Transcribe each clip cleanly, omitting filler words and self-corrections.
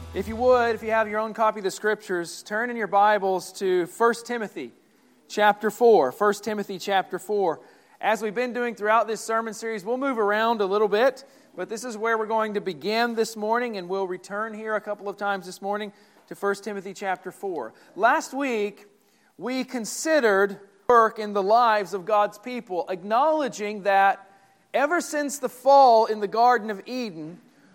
If you would, if you have your own copy of the Scriptures, turn in your Bibles to 1 Timothy chapter 4. 1 Timothy chapter 4. As we've been doing throughout this sermon series, we'll move around a little bit, but this is where we're going to begin this morning, and we'll return here a couple of times this morning to 1 Timothy chapter 4. Last week, we considered work in the lives of God's people, acknowledging that ever since the fall in the Garden of Eden,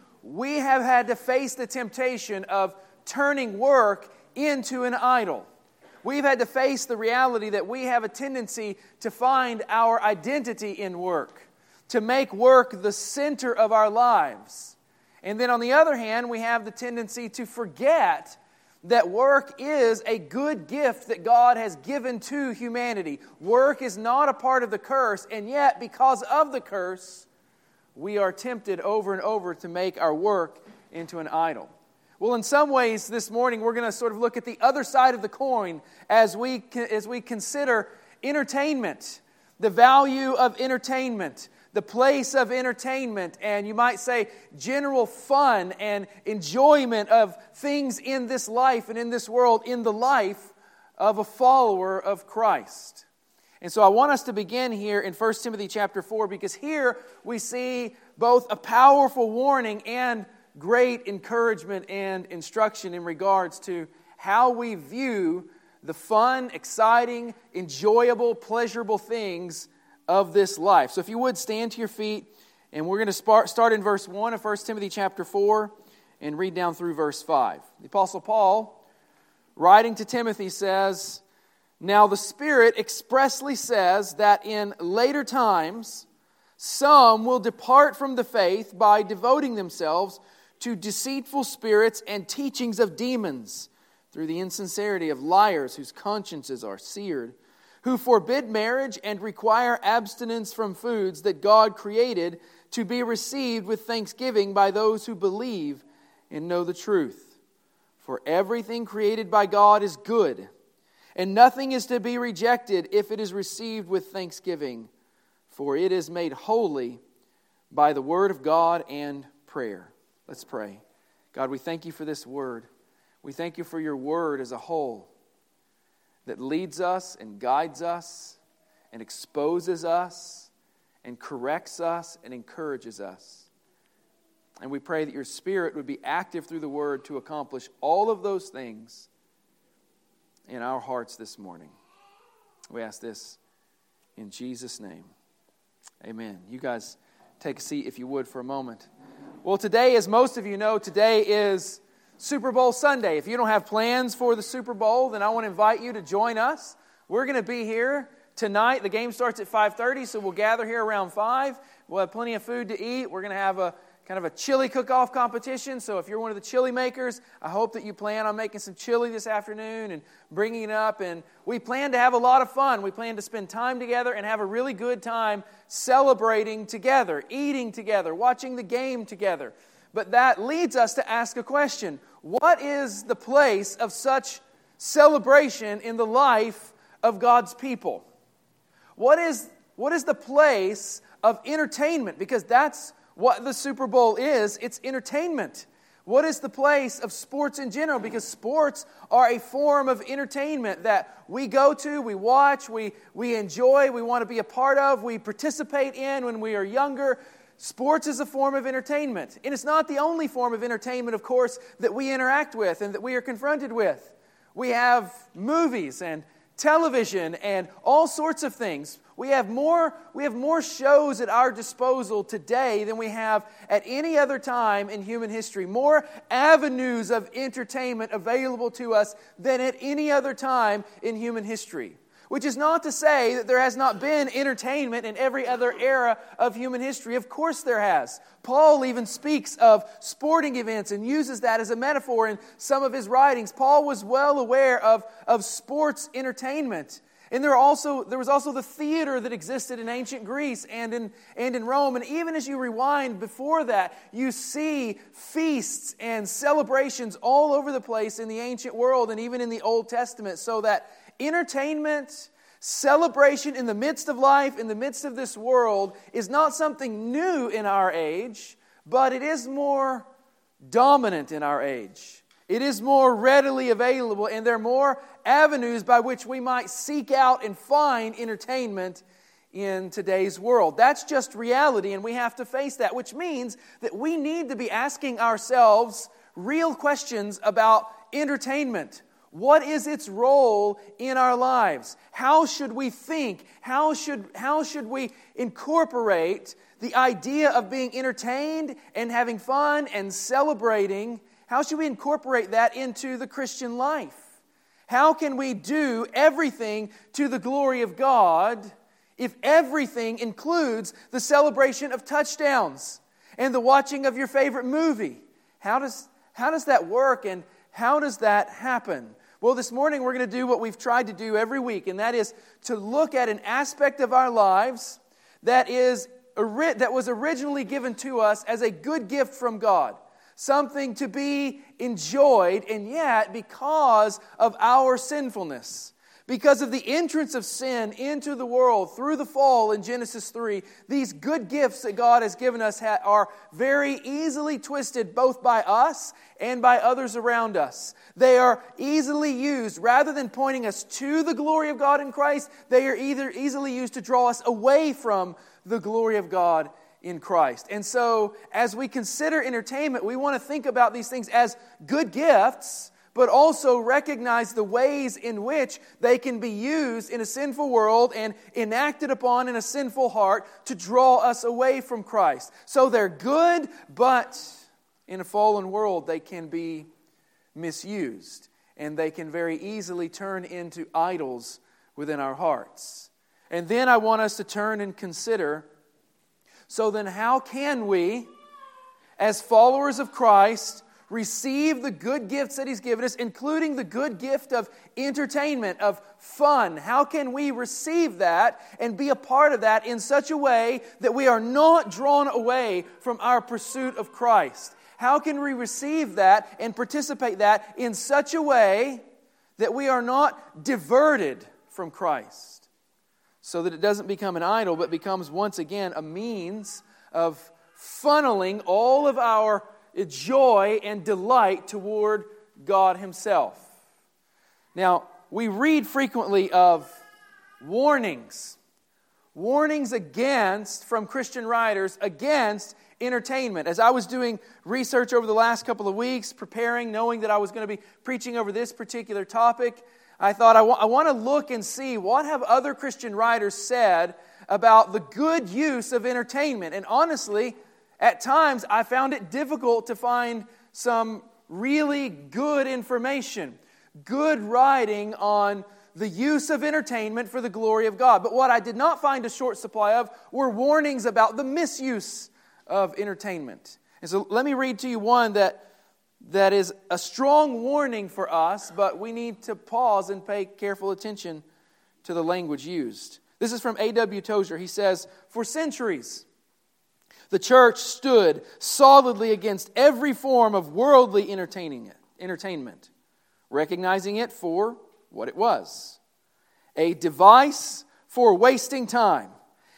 we have had to face the temptation of turning work into an idol. We've had to face the reality that we have a tendency to find our identity in work, to make work the center of our lives. And then on the other hand, we have the tendency to forget that work is a good gift that God has given to humanity. Work is not a part of the curse, and yet because of the curse, we are tempted over and over to make our work into an idol. Well, in some ways this morning we're going to sort of look at the other side of the coin as we consider entertainment, the value of entertainment, the place of entertainment, and you might say general fun and enjoyment of things in this life and in this world, in the life of a follower of Christ. And so I want us to begin here in 1 Timothy chapter 4 because here we see both a powerful warning and great encouragement and instruction in regards to how we view the fun, exciting, enjoyable, pleasurable things of this life. So if you would stand to your feet, and we're going to start in verse 1 of 1 Timothy chapter 4 and read down through verse 5. The Apostle Paul, writing to Timothy, says, "Now the Spirit expressly says that in later times some will depart from the faith by devoting themselves to deceitful spirits and teachings of demons, through the insincerity of liars whose consciences are seared, who forbid marriage and require abstinence from foods that God created to be received with thanksgiving by those who believe and know the truth. For everything created by God is good, and nothing is to be rejected if it is received with thanksgiving, for it is made holy by the word of God and prayer." Let's pray. God, we thank you for this word. We thank you for your word as a whole that leads us and guides us and exposes us and corrects us and encourages us. And we pray that your Spirit would be active through the word to accomplish all of those things in our hearts this morning. We ask this in Jesus' name. Amen. You guys take a seat if you would for a moment. Well, today, as most of you know, today is Super Bowl Sunday. If you don't have plans for the Super Bowl, then I want to invite you to join us. We're going to be here tonight. The game starts at 5:30, so we'll gather here around 5. We'll have plenty of food to eat. We're going to have a kind of a chili cook-off competition. So if you're one of the chili makers, I hope that you plan on making some chili this afternoon and bringing it up. And we plan to have a lot of fun. We plan to spend time together and have a really good time celebrating together, eating together, watching the game together. But that leads us to ask a question. What is the place of such celebration in the life of God's people? What is the place of entertainment? Because that's what the Super Bowl is. It's entertainment. What is the place of sports in general? Because sports are a form of entertainment that we go to, we watch, we enjoy, we want to be a part of, we participate in when we are younger. Sports is a form of entertainment. And it's not the only form of entertainment, of course, that we interact with and that we are confronted with. We have movies and television and all sorts of things. We have more shows at our disposal today than we have at any other time in human history. More avenues of entertainment available to us than at any other time in human history. Which is not to say that there has not been entertainment in every other era of human history. Of course there has. Paul even speaks of sporting events and uses that as a metaphor in some of his writings. Paul was well aware of sports entertainment. And there was also the theater that existed in ancient Greece and in Rome. And even as you rewind before that, you see feasts and celebrations all over the place in the ancient world and even in the Old Testament. So that entertainment, celebration in the midst of life, in the midst of this world, is not something new in our age, but it is more dominant in our age. It is more readily available, and there are more avenues by which we might seek out and find entertainment in today's world. That's just reality, and we have to face that, which means that we need to be asking ourselves real questions about entertainment. What is its role in our lives? How should we think? How should we incorporate the idea of being entertained and having fun and celebrating? How should we incorporate that into the Christian life? How can we do everything to the glory of God if everything includes the celebration of touchdowns and the watching of your favorite movie? How does that work, and how does that happen? Well, this morning we're going to do what we've tried to do every week, and that is to look at an aspect of our lives that was originally given to us as a good gift from God. Something to be enjoyed, and yet because of our sinfulness, because of the entrance of sin into the world through the fall in Genesis 3, these good gifts that God has given us are very easily twisted both by us and by others around us. They are easily used, rather than pointing us to the glory of God in Christ, they are either easily used to draw us away from the glory of God in Christ. And so, as we consider entertainment, we want to think about these things as good gifts, but also recognize the ways in which they can be used in a sinful world and enacted upon in a sinful heart to draw us away from Christ. So they're good, but in a fallen world they can be misused, and they can very easily turn into idols within our hearts. And then I want us to turn and consider, so then how can we, as followers of Christ, receive the good gifts that He's given us, including the good gift of entertainment, of fun? How can we receive that and be a part of that in such a way that we are not drawn away from our pursuit of Christ? How can we receive that and participate that in such a way that we are not diverted from Christ, so that it doesn't become an idol, but becomes once again a means of funneling all of our joy and delight toward God Himself? Now, we read frequently of warnings from Christian writers against entertainment. As I was doing research over the last couple of weeks, preparing, knowing that I was going to be preaching over this particular topic, I thought I want to look and see what have other Christian writers said about the good use of entertainment. And honestly, at times I found it difficult to find some really good information, good writing on the use of entertainment for the glory of God. But what I did not find a short supply of were warnings about the misuse of entertainment. And so let me read to you one that is a strong warning for us, but we need to pause and pay careful attention to the language used. This is from A.W. Tozer. He says, "For centuries, the church stood solidly against every form of worldly entertainment, recognizing it for what it was: a device for wasting time,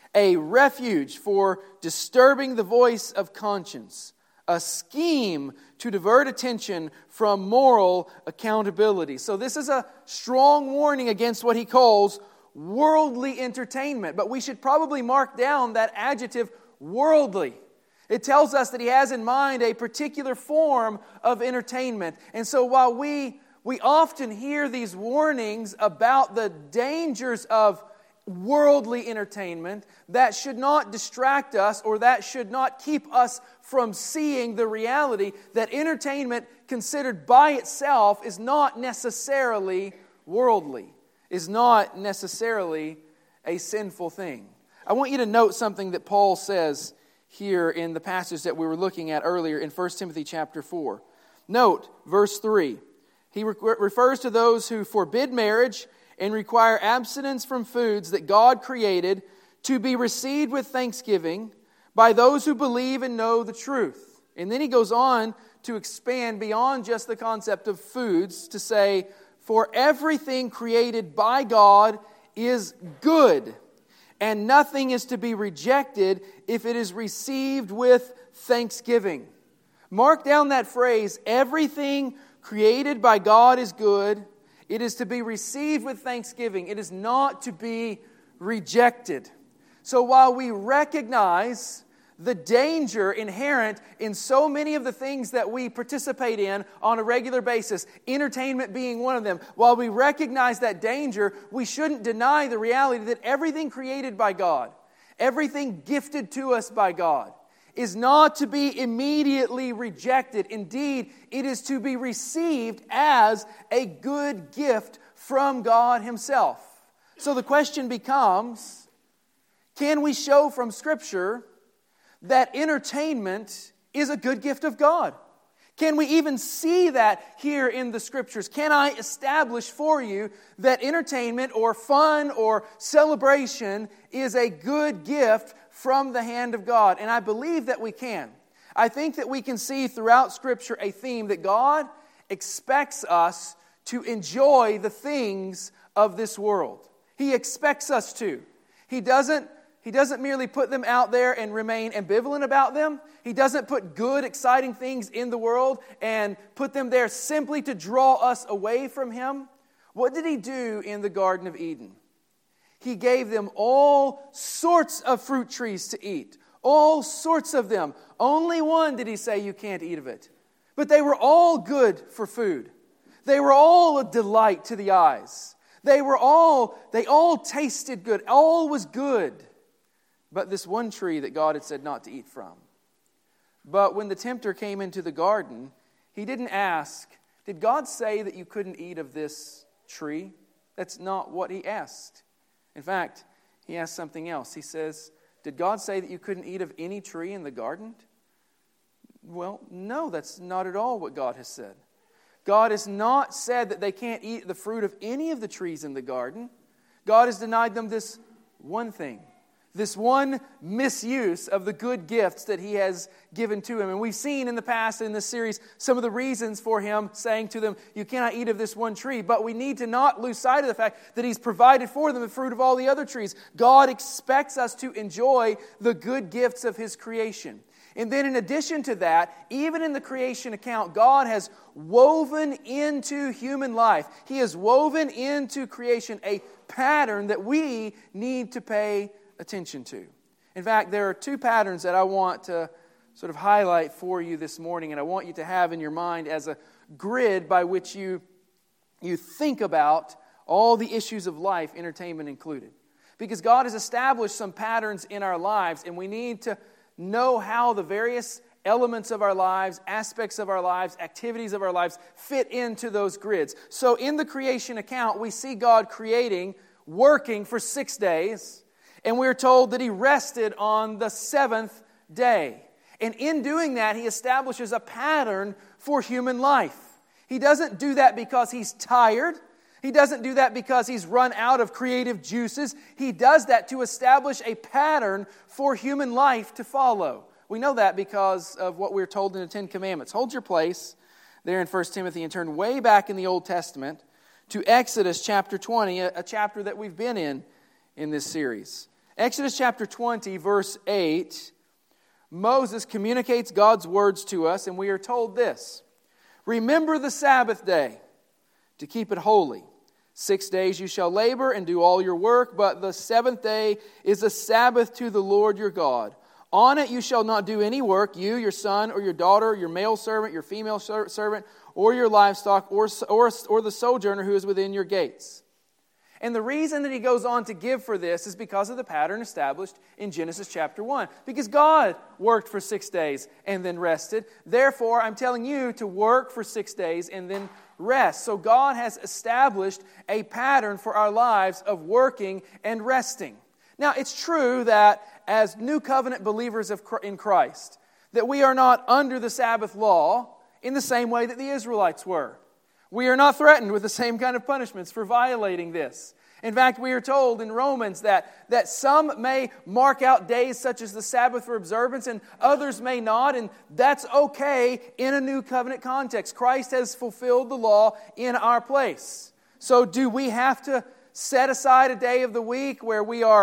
a refuge for disturbing the voice of conscience, a scheme to divert attention from moral accountability." So this is a strong warning against what he calls worldly entertainment. But we should probably mark down that adjective, worldly. It tells us that he has in mind a particular form of entertainment. And so while we often hear these warnings about the dangers of worldly entertainment, that should not distract us, or that should not keep us from seeing the reality that entertainment considered by itself is not necessarily worldly, is not necessarily a sinful thing. I want you to note something that Paul says here in the passage that we were looking at earlier in 1 Timothy chapter 4. Note verse 3. He refers to those who forbid marriage and require abstinence from foods that God created to be received with thanksgiving by those who believe and know the truth. And then he goes on to expand beyond just the concept of foods to say, "For everything created by God is good, and nothing is to be rejected if it is received with thanksgiving." Mark down that phrase, "everything created by God is good. It is to be received with thanksgiving. It is not to be rejected. So while we recognize the danger inherent in so many of the things that we participate in on a regular basis, entertainment being one of them, while we recognize that danger, we shouldn't deny the reality that everything created by God, everything gifted to us by God, is not to be immediately rejected. Indeed, it is to be received as a good gift from God Himself. So the question becomes, can we show from Scripture that entertainment is a good gift of God? Can we even see that here in the Scriptures? Can I establish for you that entertainment or fun or celebration is a good gift from the hand of God? And I believe that we can. I think that we can see throughout Scripture a theme that God expects us to enjoy the things of this world. He expects us to. He doesn't merely put them out there and remain ambivalent about them. He doesn't put good, exciting things in the world and put them there simply to draw us away from Him. What did He do in the Garden of Eden? He gave them all sorts of fruit trees to eat. All sorts of them. Only one did He say you can't eat of it. But they were all good for food. They were all a delight to the eyes. They all tasted good. All was good. But this one tree that God had said not to eat from. But when the tempter came into the garden, he didn't ask, did God say that you couldn't eat of this tree? That's not what he asked. In fact, he asked something else. He says, did God say that you couldn't eat of any tree in the garden? Well, no, that's not at all what God has said. God has not said that they can't eat the fruit of any of the trees in the garden. God has denied them this one thing. This one misuse of the good gifts that He has given to them. And we've seen in the past in this series some of the reasons for Him saying to them, you cannot eat of this one tree. But we need to not lose sight of the fact that He's provided for them the fruit of all the other trees. God expects us to enjoy the good gifts of His creation. And then in addition to that, even in the creation account, God has woven into human life, He has woven into creation a pattern that we need to pay attention to. In fact, there are two patterns that I want to sort of highlight for you this morning, and I want you to have in your mind as a grid by which you think about all the issues of life, entertainment included. Because God has established some patterns in our lives, and we need to know how the various elements of our lives, aspects of our lives, activities of our lives fit into those grids. So in the creation account, we see God working for 6 days, and we're told that He rested on the seventh day. And in doing that, He establishes a pattern for human life. He doesn't do that because He's tired. He doesn't do that because He's run out of creative juices. He does that to establish a pattern for human life to follow. We know that because of what we're told in the Ten Commandments. Hold your place there in 1 Timothy and turn way back in the Old Testament to Exodus chapter 20, a chapter that we've been in this series. Exodus chapter 20, verse 8, Moses communicates God's words to us, and we are told this: remember the Sabbath day to keep it holy. 6 days you shall labor and do all your work, but the seventh day is a Sabbath to the Lord your God. On it you shall not do any work, you, your son, or your daughter, your male servant, your female servant, or your livestock, or the sojourner who is within your gates. And the reason that he goes on to give for this is because of the pattern established in Genesis chapter 1. Because God worked for 6 days and then rested. Therefore, I'm telling you to work for 6 days and then rest. So God has established a pattern for our lives of working and resting. Now, it's true that as new covenant believers in Christ, that we are not under the Sabbath law in the same way that the Israelites were. We are not threatened with the same kind of punishments for violating this. In fact, we are told in Romans that some may mark out days such as the Sabbath for observance and others may not, and that's okay in a new covenant context. Christ has fulfilled the law in our place. So do we have to set aside a day of the week where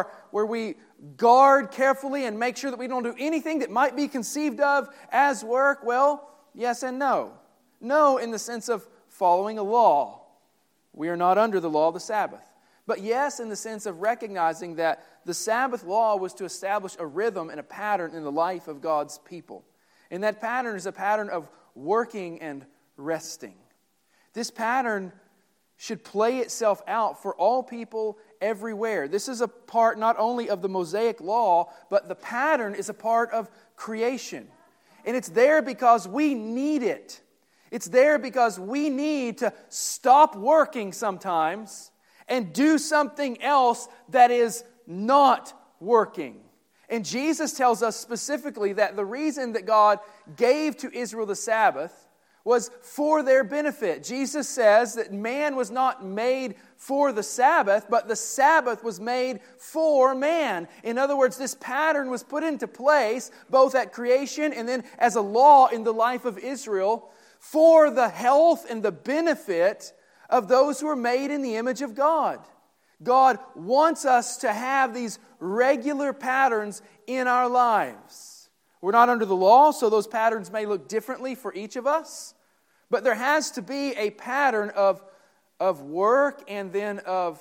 we guard carefully and make sure that we don't do anything that might be conceived of as work? Well, yes and no. No, in the sense of following a law. We are not under the law of the Sabbath. But yes, in the sense of recognizing that the Sabbath law was to establish a rhythm and a pattern in the life of God's people. And that pattern is a pattern of working and resting. This pattern should play itself out for all people everywhere. This is a part not only of the Mosaic law, but the pattern is a part of creation. And it's there because we need it. It's there because we need to stop working sometimes and do something else that is not working. And Jesus tells us specifically that the reason that God gave to Israel the Sabbath was for their benefit. Jesus says that man was not made for the Sabbath, but the Sabbath was made for man. In other words, this pattern was put into place both at creation and then as a law in the life of Israel for the health and the benefit of those who are made in the image of God. God wants us to have these regular patterns in our lives. We're not under the law, so those patterns may look differently for each of us. But there has to be a pattern of work and then of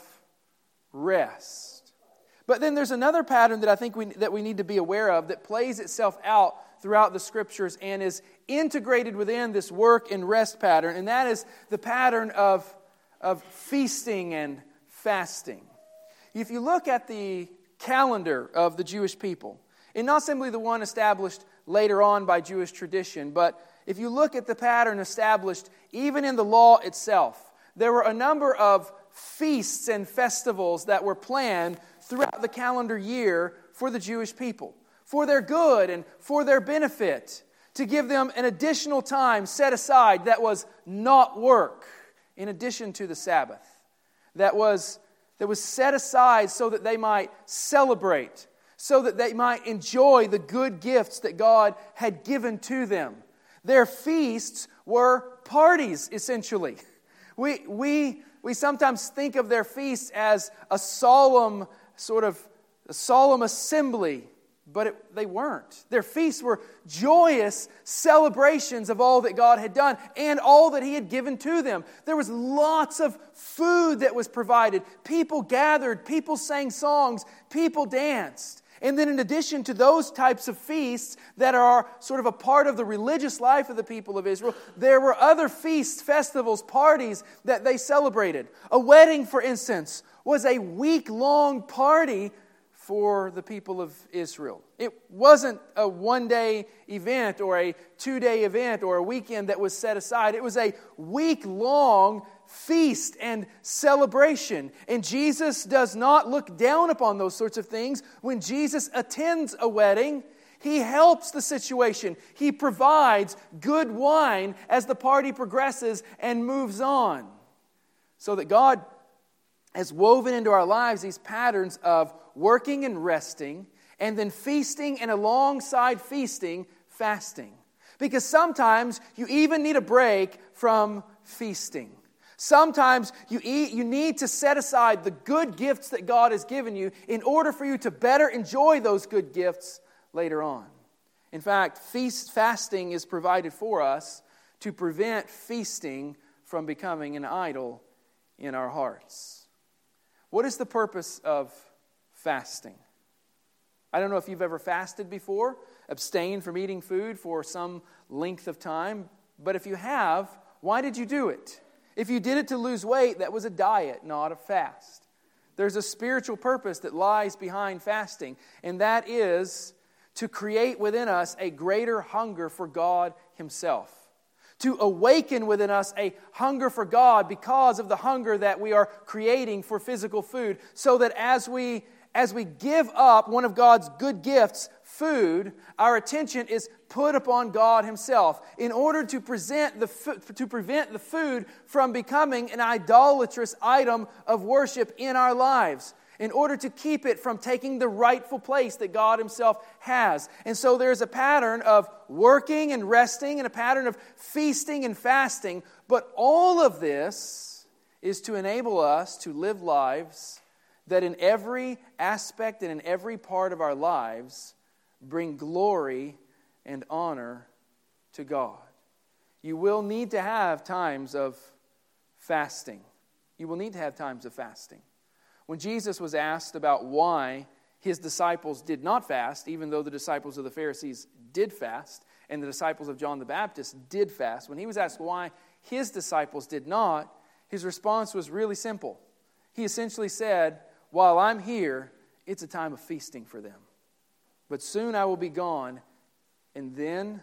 rest. But then there's another pattern that I think we need to be aware of that plays itself out throughout the Scriptures and is integrated within this work and rest pattern, and that is the pattern of feasting and fasting. If you look at the calendar of the Jewish people, and not simply the one established later on by Jewish tradition, but if you look at the pattern established even in the law itself, there were a number of feasts and festivals that were planned throughout the calendar year for the Jewish people, for their good and for their benefit, to give them an additional time set aside that was not work, in addition to the Sabbath, that was set aside so that they might celebrate, so that they might enjoy the good gifts that God had given to them. Their feasts were parties, essentially. We sometimes think of their feasts as a solemn assembly, but they weren't. Their feasts were joyous celebrations of all that God had done and all that He had given to them. There was lots of food that was provided. People gathered, people sang songs, people danced. And then in addition to those types of feasts that are sort of a part of the religious life of the people of Israel, there were other feasts, festivals, parties that they celebrated. A wedding, for instance, was a week-long party for the people of Israel. It wasn't a one-day event or a two-day event or a weekend that was set aside. It was a week-long feast and celebration. And Jesus does not look down upon those sorts of things. When Jesus attends a wedding, He helps the situation. He provides good wine as the party progresses and moves on. So that God has woven into our lives these patterns of working and resting, and then feasting, and alongside feasting, fasting. Because sometimes you even need a break from feasting. Sometimes you need to set aside the good gifts that God has given you in order for you to better enjoy those good gifts later on. In fact, fasting is provided for us to prevent feasting from becoming an idol in our hearts. What is the purpose of fasting? I don't know if you've ever fasted before, abstained from eating food for some length of time, but if you have, why did you do it? If you did it to lose weight, that was a diet, not a fast. There's a spiritual purpose that lies behind fasting, and that is to create within us a greater hunger for God Himself. To awaken within us a hunger for God because of the hunger that we are creating for physical food, so that as we give up one of God's good gifts, food, our attention is put upon God Himself in order to prevent the food from becoming an idolatrous item of worship in our lives, in order to keep it from taking the rightful place that God Himself has. And so there's a pattern of working and resting and a pattern of feasting and fasting, but all of this is to enable us to live lives that in every aspect and in every part of our lives bring glory and honor to God. you will need to have times of fasting. You will need to have times of fasting. When Jesus was asked about why his disciples did not fast, even though the disciples of the Pharisees did fast, and the disciples of John the Baptist did fast, when he was asked why his disciples did not, his response was really simple. He essentially said, while I'm here, it's a time of feasting for them. But soon I will be gone, and then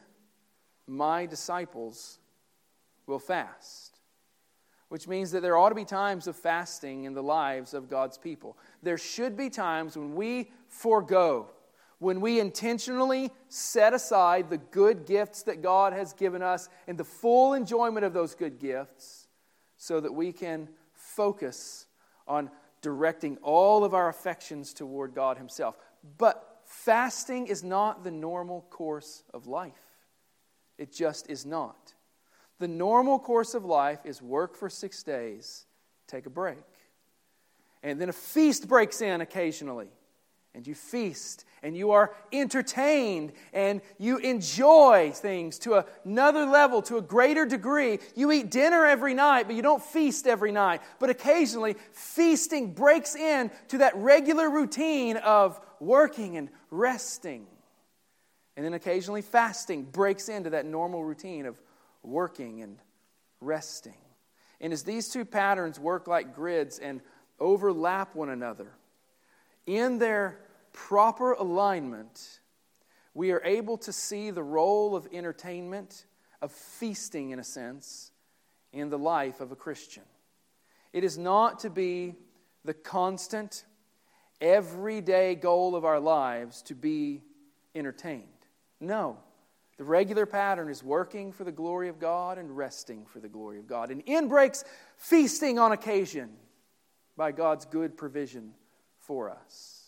my disciples will fast. Which means that there ought to be times of fasting in the lives of God's people. There should be times when we forego, when we intentionally set aside the good gifts that God has given us and the full enjoyment of those good gifts so that we can focus on directing all of our affections toward God Himself. But fasting is not the normal course of life. It just is not. The normal course of life is work for 6 days, take a break. And then a feast breaks in occasionally. And you feast, and you are entertained, and you enjoy things to another level, to a greater degree. You eat dinner every night, but you don't feast every night. But occasionally, feasting breaks in to that regular routine of working and resting. And then occasionally, fasting breaks into that normal routine of working and resting. And as these two patterns work like grids and overlap one another, in their proper alignment, we are able to see the role of entertainment, of feasting in a sense, in the life of a Christian. It is not to be the constant, everyday goal of our lives to be entertained. No. The regular pattern is working for the glory of God and resting for the glory of God. And in breaks feasting on occasion by God's good provision for us.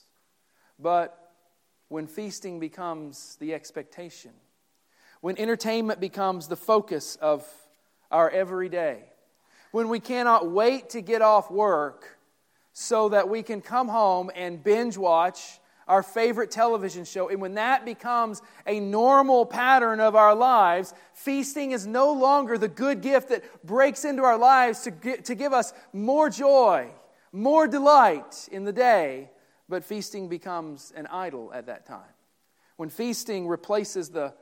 But when feasting becomes the expectation, when entertainment becomes the focus of our everyday, when we cannot wait to get off work so that we can come home and binge watch our favorite television show, and when that becomes a normal pattern of our lives, feasting is no longer the good gift that breaks into our lives to give us more joy, more delight in the day, but feasting becomes an idol at that time. When feasting replaces the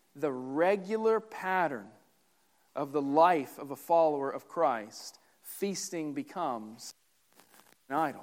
regular pattern of the life of a follower of Christ, feasting becomes an idol.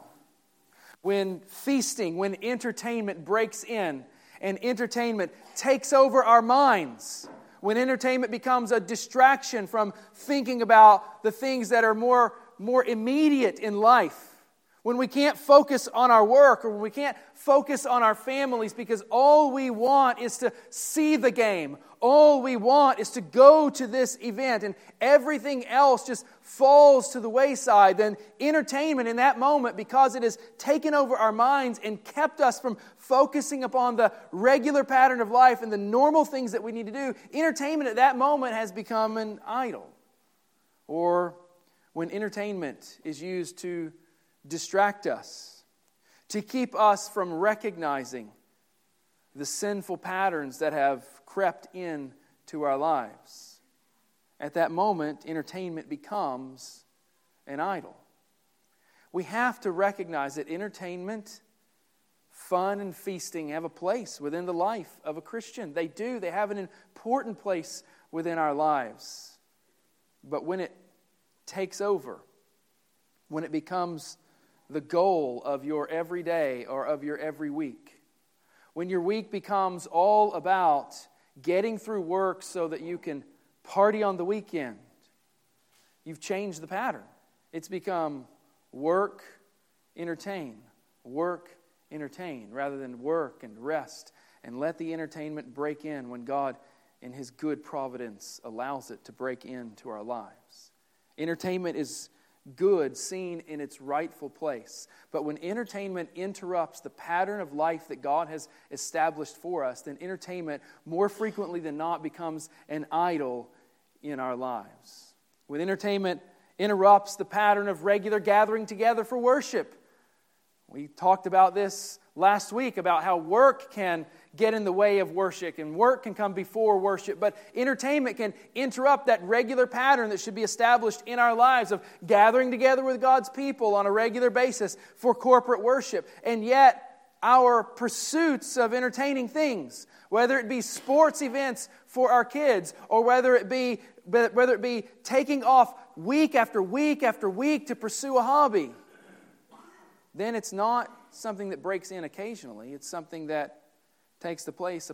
When feasting, when entertainment breaks in and entertainment takes over our minds, when entertainment becomes a distraction from thinking about the things that are more immediate in life, when we can't focus on our work or when we can't focus on our families because all we want is to see the game, all we want is to go to this event, and everything else just falls to the wayside, then entertainment in that moment, because it has taken over our minds and kept us from focusing upon the regular pattern of life and the normal things that we need to do, entertainment at that moment has become an idol. Or when entertainment is used to distract us, to keep us from recognizing the sinful patterns that have crept into our lives. At that moment, entertainment becomes an idol. We have to recognize that entertainment, fun, and feasting have a place within the life of a Christian. They do. They have an important place within our lives. But when it takes over, when it becomes the goal of your every day or of your every week, when your week becomes all about getting through work so that you can party on the weekend, you've changed the pattern. It's become work, entertain, rather than work and rest and let the entertainment break in when God, in His good providence, allows it to break into our lives. Entertainment is good, seen in its rightful place. But when entertainment interrupts the pattern of life that God has established for us, then entertainment, more frequently than not, becomes an idol in our lives. When entertainment interrupts the pattern of regular gathering together for worship. We talked about this last week about how work can get in the way of worship and work can come before worship, but entertainment can interrupt that regular pattern that should be established in our lives of gathering together with God's people on a regular basis for corporate worship. And yet, our pursuits of entertaining things, whether it be sports events for our kids or whether it be taking off week after week after week to pursue a hobby, then it's not something that breaks in occasionally. It's something that takes a place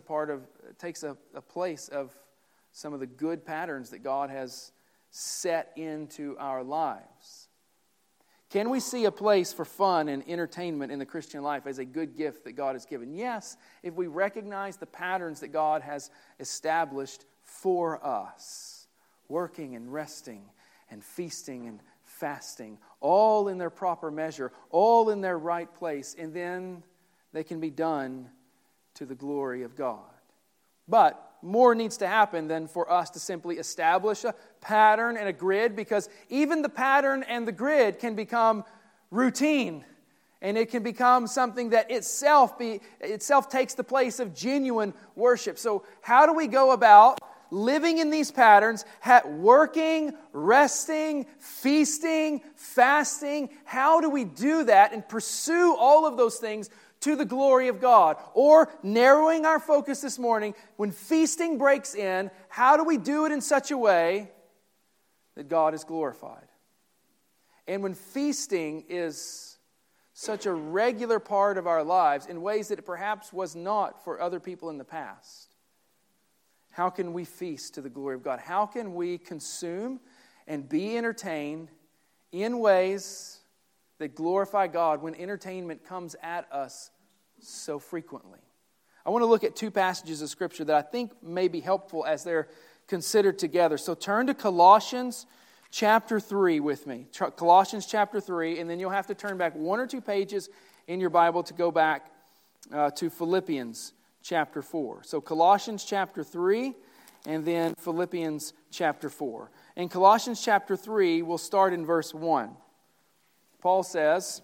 of some of the good patterns that God has set into our lives. Can we see a place for fun and entertainment in the Christian life as a good gift that God has given? Yes, if we recognize the patterns that God has established for us. Working and resting and feasting and fasting, all in their proper measure, all in their right place, and then they can be done to the glory of God. But more needs to happen than for us to simply establish a pattern and a grid, because even the pattern and the grid can become routine, and it can become something that itself takes the place of genuine worship. So how do we go about living in these patterns, working, resting, feasting, fasting? How do we do that and pursue all of those things to the glory of God? Or, narrowing our focus this morning, when feasting breaks in, how do we do it in such a way that God is glorified? And when feasting is such a regular part of our lives in ways that it perhaps was not for other people in the past, how can we feast to the glory of God? How can we consume and be entertained in ways that glorify God when entertainment comes at us so frequently? I want to look at two passages of Scripture that I think may be helpful as they're considered together. So turn to Colossians chapter 3 with me. Colossians chapter 3, and then you'll have to turn back one or two pages in your Bible to go back to Philippians chapter 4. So Colossians chapter 3 and then Philippians chapter 4. In Colossians chapter 3, we'll start in verse 1. Paul says,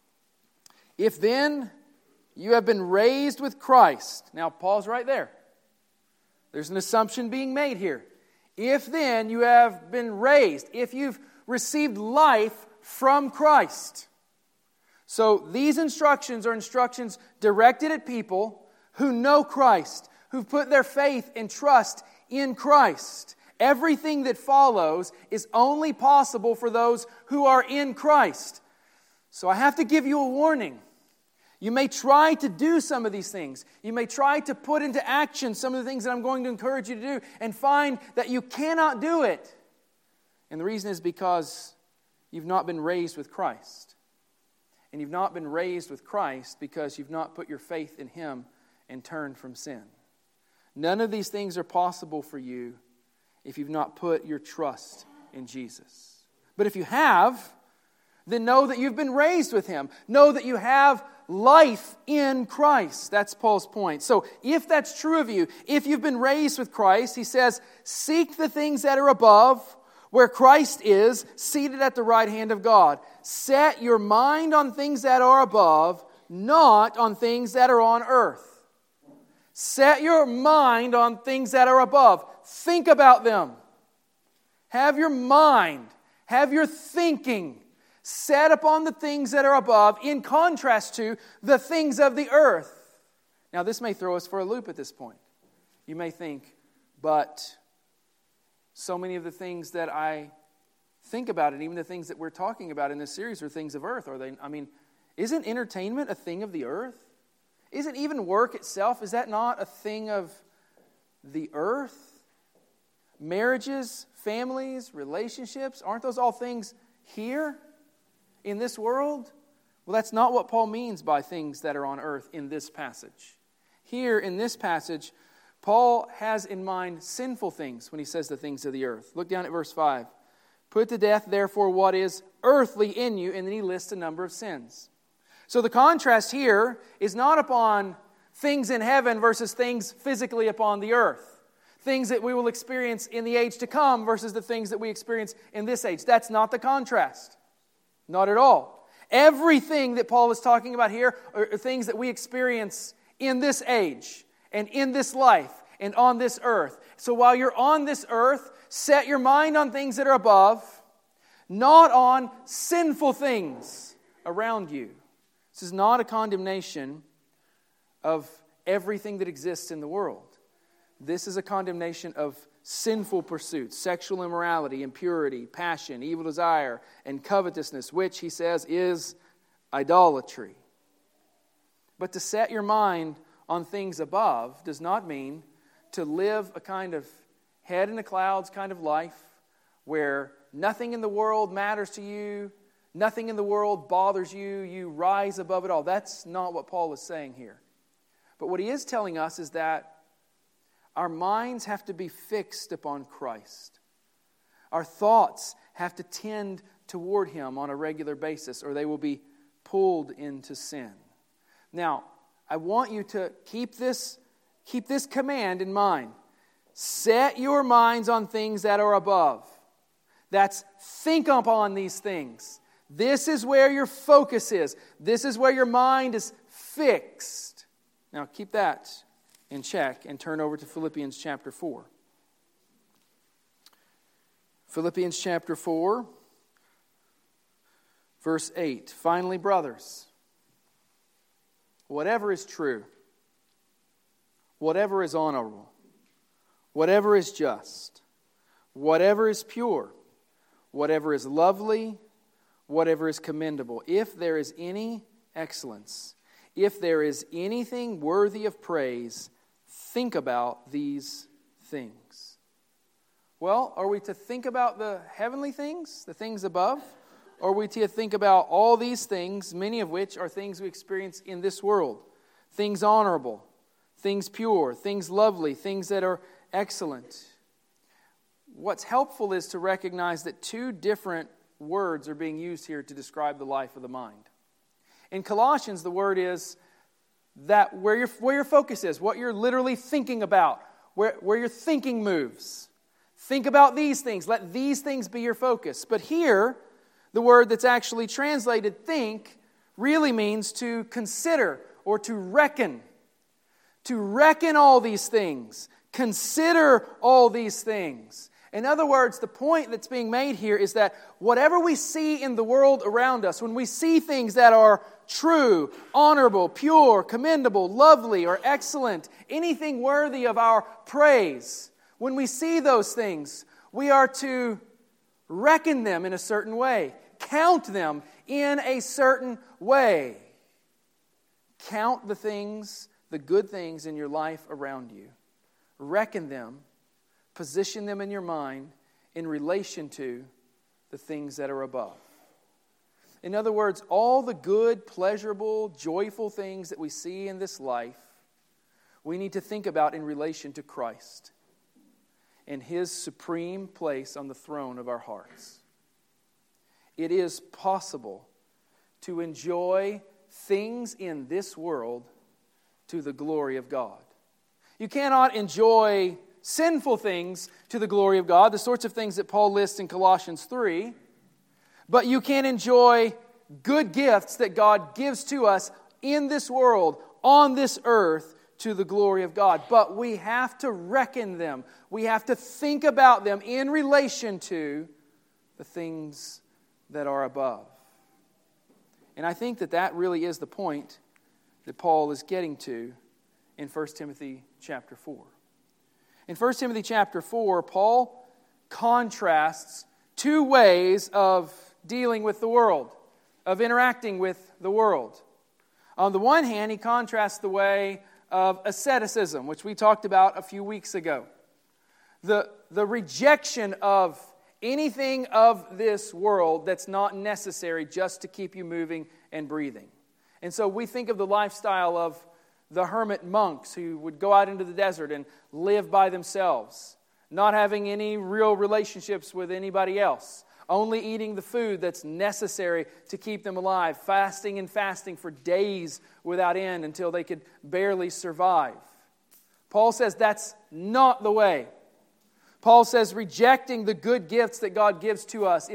"If then you have been raised with Christ." Now, Paul's right there. There's an assumption being made here. If then you have been raised, if you've received life from Christ. So these instructions are instructions directed at people who know Christ, who've put their faith and trust in Christ. Everything that follows is only possible for those who are in Christ. So I have to give you a warning. You may try to do some of these things. You may try to put into action some of the things that I'm going to encourage you to do and find that you cannot do it. And the reason is because you've not been raised with Christ. And you've not been raised with Christ because you've not put your faith in Him and turned from sin. None of these things are possible for you if you've not put your trust in Jesus. But if you have, then know that you've been raised with Him. Know that you have life in Christ. That's Paul's point. So if that's true of you, if you've been raised with Christ, he says, seek the things that are above, where Christ is, seated at the right hand of God. Set your mind on things that are above, not on things that are on earth. Set your mind on things that are above. Think about them. Have your mind, have your thinking set upon the things that are above, in contrast to the things of the earth. Now, this may throw us for a loop at this point. You may think, but so many of the things that I think about, and even the things that we're talking about in this series, are things of earth. Isn't entertainment a thing of the earth? Isn't even work itself, is that not a thing of the earth? Marriages, families, relationships, aren't those all things here in this world? Well, that's not what Paul means by things that are on earth in this passage. Here in this passage, Paul has in mind sinful things when he says the things of the earth. Look down at verse 5. Put to death, therefore, what is earthly in you, and then he lists a number of sins. So the contrast here is not upon things in heaven versus things physically upon the earth. Things that we will experience in the age to come versus the things that we experience in this age. That's not the contrast. Not at all. Everything that Paul is talking about here are things that we experience in this age and in this life and on this earth. So while you're on this earth, set your mind on things that are above, not on sinful things around you. This is not a condemnation of everything that exists in the world. This is a condemnation of sinful pursuits, sexual immorality, impurity, passion, evil desire, and covetousness, which, he says, is idolatry. But to set your mind on things above does not mean to live a kind of head in the clouds kind of life where nothing in the world matters to you, nothing in the world bothers you, you rise above it all. That's not what Paul is saying here. But what he is telling us is that our minds have to be fixed upon Christ. Our thoughts have to tend toward Him on a regular basis, or they will be pulled into sin. Now, I want you to keep this command in mind. Set your minds on things that are above. That's think upon these things. This is where your focus is. This is where your mind is fixed. Now, keep that in check and turn over to Philippians chapter 4. Philippians chapter 4, verse 8. Finally, brothers, whatever is true, whatever is honorable, whatever is just, whatever is pure, whatever is lovely, whatever is commendable, if there is any excellence, if there is anything worthy of praise, think about these things. Well, are we to think about the heavenly things, the things above? Or are we to think about all these things, many of which are things we experience in this world? Things honorable, things pure, things lovely, things that are excellent. What's helpful is to recognize that two different words are being used here to describe the life of the mind. In Colossians, the word is that where your focus is, what you're literally thinking about, where your thinking moves. Think about these things. Let these things be your focus. But here, the word that's actually translated think really means to consider or to reckon. To reckon all these things. Consider all these things. In other words, the point that's being made here is that whatever we see in the world around us, when we see things that are true, honorable, pure, commendable, lovely, or excellent, anything worthy of our praise, when we see those things, we are to reckon them in a certain way, count them in a certain way. Count the things, the good things in your life around you. Reckon them. Position them in your mind in relation to the things that are above. In other words, all the good, pleasurable, joyful things that we see in this life, we need to think about in relation to Christ and His supreme place on the throne of our hearts. It is possible to enjoy things in this world to the glory of God. You cannot enjoy sinful things to the glory of God, the sorts of things that Paul lists in Colossians 3, but you can enjoy good gifts that God gives to us in this world, on this earth, to the glory of God. But we have to reckon them. We have to think about them in relation to the things that are above. And I think that really is the point that Paul is getting to in 1 Timothy chapter 4. In 1 Timothy chapter 4, Paul contrasts two ways of dealing with the world, of interacting with the world. On the one hand, he contrasts the way of asceticism, which we talked about a few weeks ago. The rejection of anything of this world that's not necessary just to keep you moving and breathing. And so we think of the lifestyle of the hermit monks who would go out into the desert and live by themselves, not having any real relationships with anybody else, only eating the food that's necessary to keep them alive, fasting and fasting for days without end until they could barely survive. Paul says that's not the way. Paul says rejecting the good gifts that God gives to us is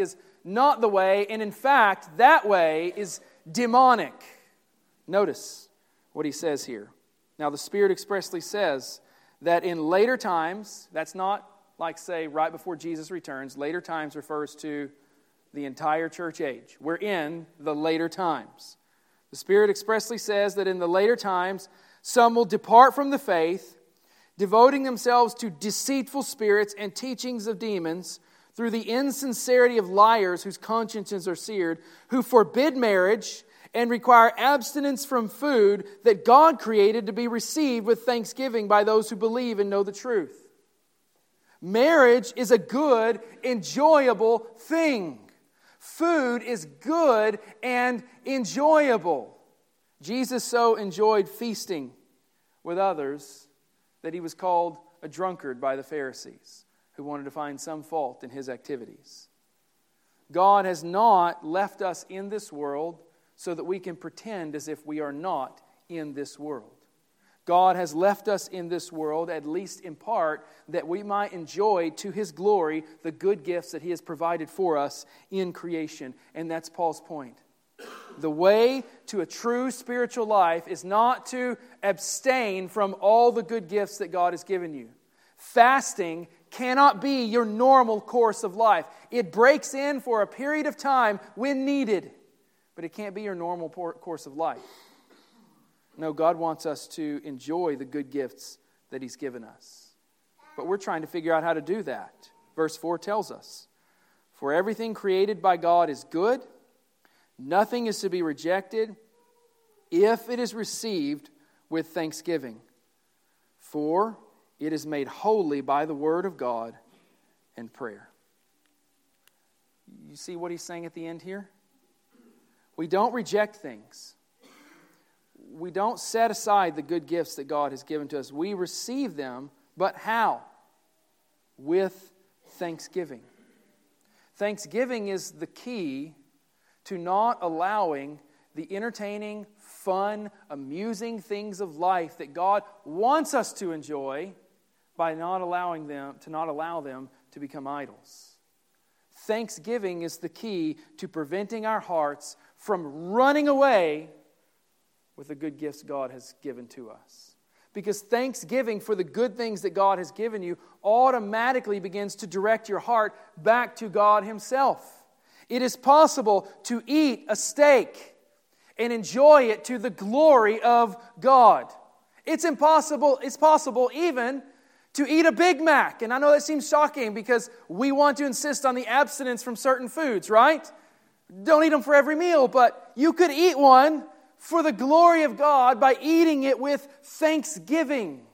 not the way, and in fact, that way is demonic. Notice what he says here. Now, the Spirit expressly says that in later times, that's not like, say, right before Jesus returns. Later times refers to the entire church age. We're in the later times. The Spirit expressly says that in the later times, some will depart from the faith, devoting themselves to deceitful spirits and teachings of demons, through the insincerity of liars whose consciences are seared, who forbid marriage and require abstinence from food that God created to be received with thanksgiving by those who believe and know the truth. Marriage is a good, enjoyable thing. Food is good and enjoyable. Jesus so enjoyed feasting with others that he was called a drunkard by the Pharisees, who wanted to find some fault in his activities. God has not left us in this world so that we can pretend as if we are not in this world. God has left us in this world, at least in part, that we might enjoy to His glory the good gifts that He has provided for us in creation. And that's Paul's point. The way to a true spiritual life is not to abstain from all the good gifts that God has given you. Fasting cannot be your normal course of life. It breaks in for a period of time when needed, but it can't be your normal course of life. No, God wants us to enjoy the good gifts that He's given us. But we're trying to figure out how to do that. Verse 4 tells us, "For everything created by God is good. Nothing is to be rejected if it is received with thanksgiving. For it is made holy by the word of God and prayer." You see what he's saying at the end here? We don't reject things. We don't set aside the good gifts that God has given to us. We receive them, but how? With thanksgiving. Thanksgiving is the key to not allowing the entertaining, fun, amusing things of life that God wants us to enjoy by not allowing them to become idols. Thanksgiving is the key to preventing our hearts from running away with the good gifts God has given to us. Because thanksgiving for the good things that God has given you automatically begins to direct your heart back to God Himself. It is possible to eat a steak and enjoy it to the glory of God. It's possible even to eat a Big Mac. And I know that seems shocking because we want to insist on the abstinence from certain foods, right? Don't eat them for every meal, but you could eat one for the glory of God by eating it with thanksgiving.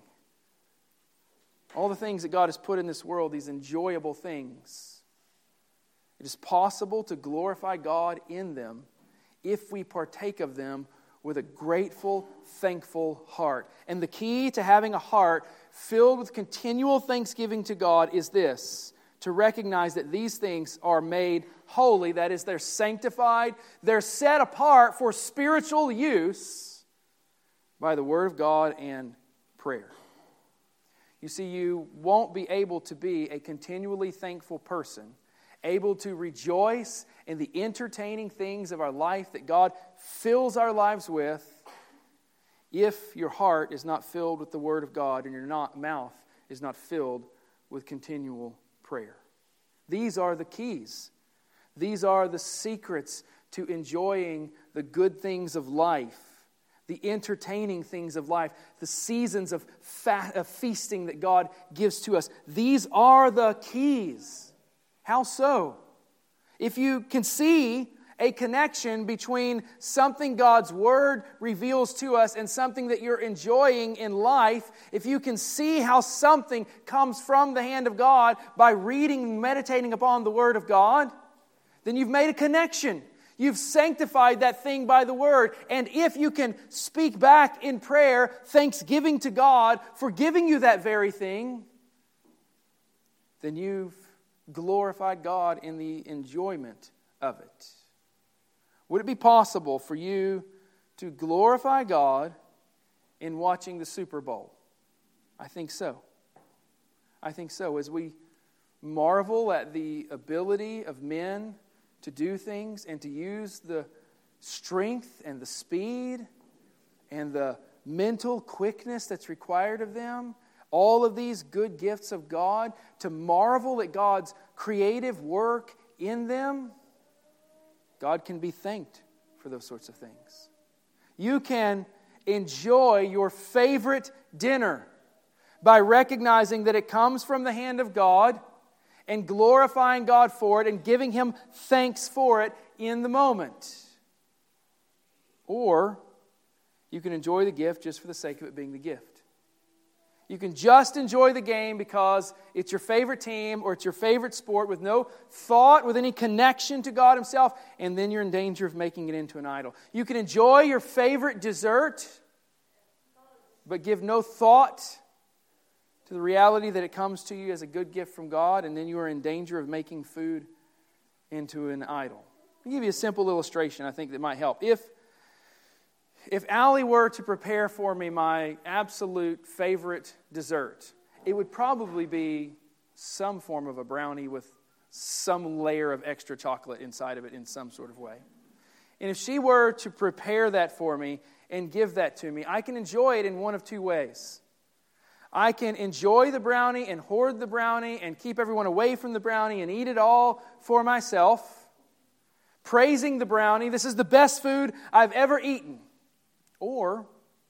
All the things that God has put in this world, these enjoyable things, it is possible to glorify God in them if we partake of them with a grateful, thankful heart. And the key to having a heart filled with continual thanksgiving to God is this: to recognize that these things are made holy. That is, they're sanctified. They're set apart for spiritual use by the Word of God and prayer. You see, you won't be able to be a continually thankful person, able to rejoice in the entertaining things of our life that God fills our lives with, if your heart is not filled with the Word of God and your mouth is not filled with continual prayer. These are the keys. These are the secrets to enjoying the good things of life, the entertaining things of life, the seasons of feasting that God gives to us. These are the keys. How so? If you can see a connection between something God's Word reveals to us and something that you're enjoying in life, if you can see how something comes from the hand of God by reading and meditating upon the Word of God, then you've made a connection. You've sanctified that thing by the Word. And if you can speak back in prayer, thanksgiving to God for giving you that very thing, then you've glorified God in the enjoyment of it. Would it be possible for you to glorify God in watching the Super Bowl? I think so. I think so. As we marvel at the ability of men to do things and to use the strength and the speed and the mental quickness that's required of them, all of these good gifts of God, to marvel at God's creative work in them, God can be thanked for those sorts of things. You can enjoy your favorite dinner by recognizing that it comes from the hand of God and glorifying God for it and giving Him thanks for it in the moment. Or you can enjoy the gift just for the sake of it being the gift. You can just enjoy the game because it's your favorite team or it's your favorite sport with no thought, with any connection to God Himself, and then you're in danger of making it into an idol. You can enjoy your favorite dessert, but give no thought to the reality that it comes to you as a good gift from God, and then you are in danger of making food into an idol. I'll give you a simple illustration I think that might help. If Allie were to prepare for me my absolute favorite dessert, it would probably be some form of a brownie with some layer of extra chocolate inside of it in some sort of way. And if she were to prepare that for me and give that to me, I can enjoy it in one of two ways. I can enjoy the brownie and hoard the brownie and keep everyone away from the brownie and eat it all for myself, praising the brownie. This is the best food I've ever eaten. Or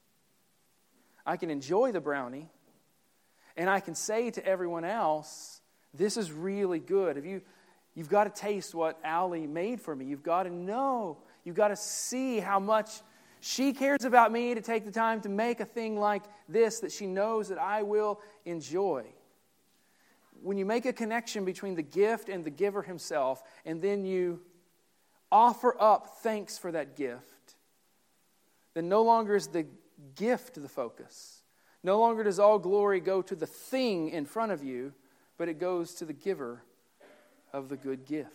I can enjoy the brownie and I can say to everyone else, this is really good. You've got to taste what Allie made for me. You've got to know. You've got to see how much she cares about me to take the time to make a thing like this that she knows that I will enjoy. When you make a connection between the gift and the giver himself, and then you offer up thanks for that gift, then no longer is the gift the focus. No longer does all glory go to the thing in front of you, but it goes to the giver of the good gift.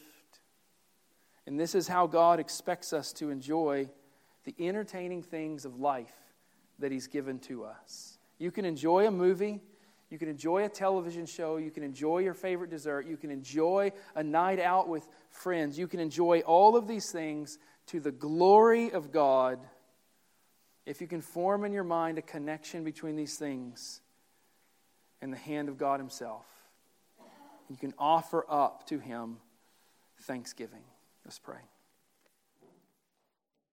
And this is how God expects us to enjoy the entertaining things of life that He's given to us. You can enjoy a movie, you can enjoy a television show, you can enjoy your favorite dessert, you can enjoy a night out with friends, you can enjoy all of these things to the glory of God if you can form in your mind a connection between these things and the hand of God Himself. You can offer up to Him thanksgiving. Let's pray.